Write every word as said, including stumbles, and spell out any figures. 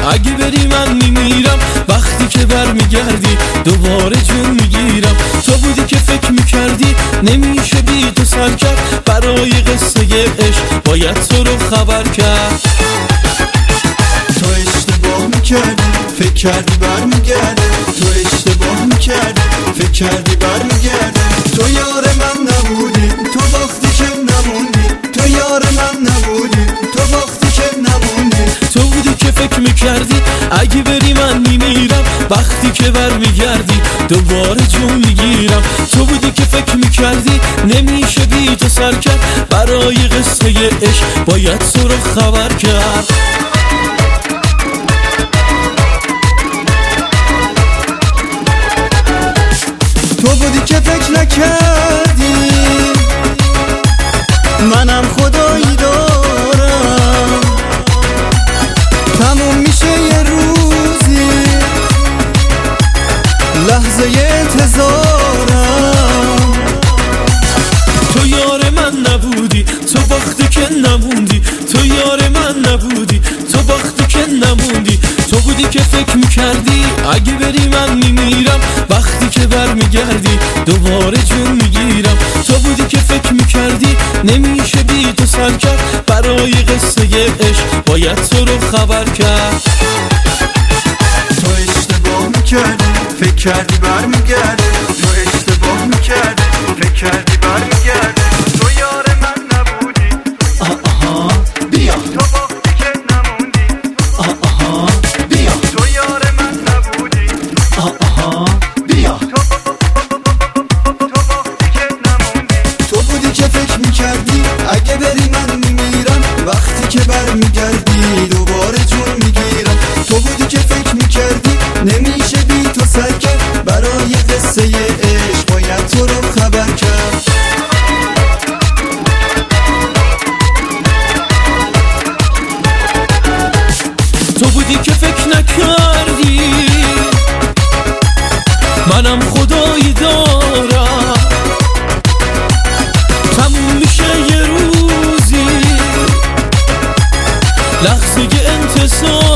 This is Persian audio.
اگه بری من میمیرم. وقتی که برمیگردی دوباره جون میگیرم. تو بودی که فکر میکردی نمیشه بی تو سر کرد. برای قصه عشق باید تو رو خبر کرد. تو اشتباه میکردی فکر کردی برمیگردی. تو اشتباه میکردی فکر کردی برمیگردی. تو یار من نبودی تو وقتی که نموندی. تو یار من نبودی تو وقتی که نموندی. تو بودی که فکر میکردی اگه بری من میمیرم. وقتی که برمیگردی دوباره جون میگیرم. تو بودی که فکر میکردی نمیشه بی تو سر کرد. برای قصه عشق باید تو رو خبر کرد. تو بودی که فکر نکردی منم خدایی دارم. تموم میشه یه روزی لحظه انتظارم. تو یار من نبودی تو وقتی که نموندی. تو یار من نبودی تو وقتی که نموندی. تو بودی که فکر میکردی اگه بری من میمیرم. وقتی که برمیگردی دوباره جون میگیرم. تو بودی که فکر میکردی نمیشه بی تو سر کرد. برای قصه عشق باید تو رو خبر کرد. تو اشتباه میکردی فکر کردی برمیگردی. تو اشتباه میکردی فکر کردی برمیگردی. تو یار من نبودی آه آها بیا. تو وقتی که نموندی آه آها بیا. تو یار من نبودی آه آها بیا. تو وقتی که نموندی. تو بودی که فکر میکردی اگه بری من میمیرم. وقتی که برمیگردی دوباره جون میگیرم. تو بودی که فکر میکردی نمیشه بی تو سر کرد. برای قصه عشق باید تو رو خبر کرد. تو بودی که فکر نکردی منم خدایی دارم. تموم میشه یه روزی لحظه انتظار.